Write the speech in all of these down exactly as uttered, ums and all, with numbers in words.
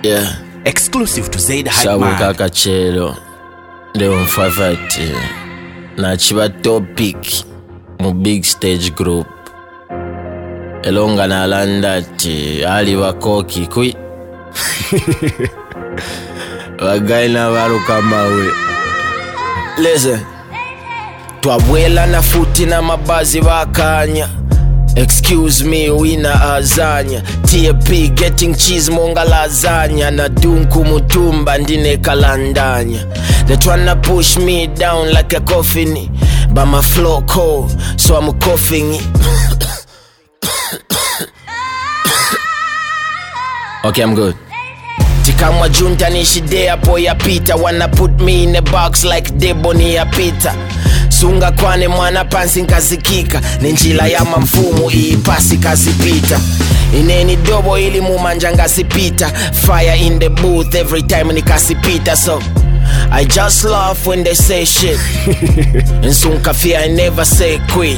Yeah. Exclusive to Zaid Hype Sabu Man. kaka chelo. Leo mfavati. Na chiba topic. Mu big stage group. Elonga na landati. Ali wakoki kui. Wagaina waru kama we. Listen. Twabwela na futi na mabazi wakanya. Excuse me, wina azanya. T A P getting cheese monga lasagna. Na dunku mutumba ndine kalandanya. They tryna push me down like a coffin, but my flow cold, so I'm coughing. Okay, I'm good. Tikamwa junta nishide hapo ya pita. Wanna put me in a box like Deboni ya pita. Sunga kwane mwana pansi nkazikika. Ninjila ya mamfumu ii pasi kazipita. Ineni dobo ili mumanja ngazipita. Fire in the booth every time nikazipita. So I just laugh when they say shit. And soon kafi I never say quit.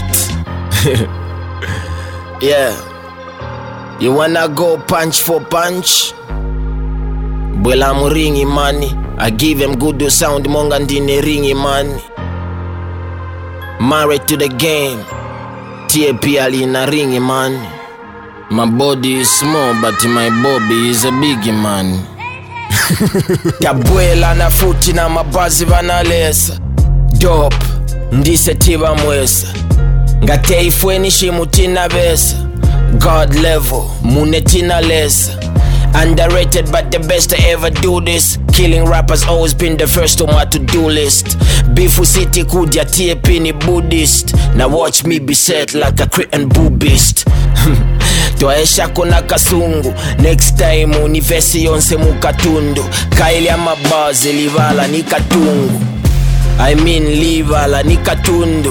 Yeah. You wanna go punch for punch? Bwela muringi money. I give them good do sound monga ndine ringi money. Married to the game. T A P ali na ringi money. My body is small but my bobby is a big man. Tabwela na futi na mabazi vanalesa. Dope, ndise tiba mwesa. Ngate ifweni shimutina besa. God level, munetina lesa. Underrated but the best to ever do this. Killing rappers always been the first on my to-do list. Bifu city kudia T A P ni Buddhist. Now watch me be set like a Cretan Buddhist. Twaesha kona kasungu. Next time univesi yonse mukatundu. Kaili ama bazi livala ni katungu. I mean livala ni katundu.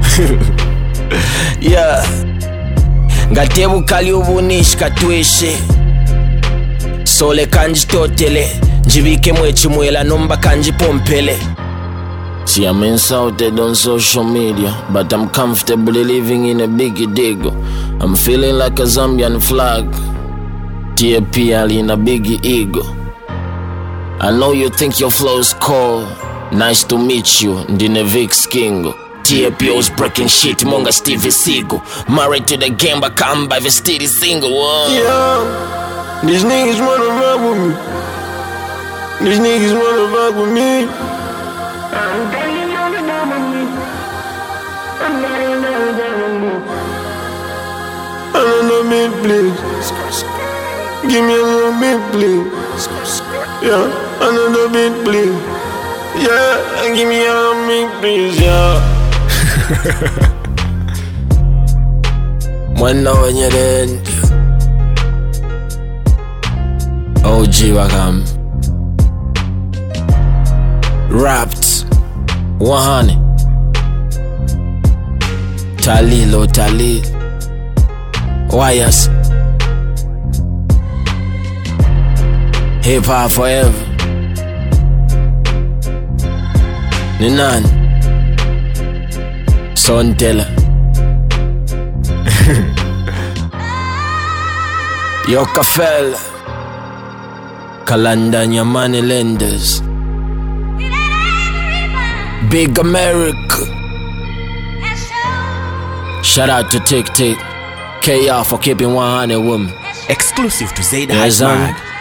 Yeah. Ngatebu kali ubunish katweshe. Sole kanji totele. Njibike mwechi mwela nomba kanji pompele. See, I'm insulted on social media, but I'm comfortably living in a biggie diggle. I'm feeling like a Zambian flag. T A P ali in a biggie ego. I know you think your flow's cold. Nice to meet you, ndine Vic Skingo. T A P was breaking shit, monga Stevie Seagull. Married to the game, but come by the steady single. Whoa. Yeah, these niggas wanna rock with me. These niggas wanna rock with me. I'm begging you to rock with me. I'm begging you to rock with me. I don't know me, please. Give me a little bit, please. Yeah, another bit, please. Yeah, give me a little bit, please. Yeah. Mwana wenye dende O G wakam Wrapped Wahane Talilo Talil Wires Hip hop forever Ninan Son Teller Yokafel Kalanda Nyamani Lenders Big America. Shout out to Tick Tick K R for keeping one hundred women. Exclusive to Zaid Hype Man.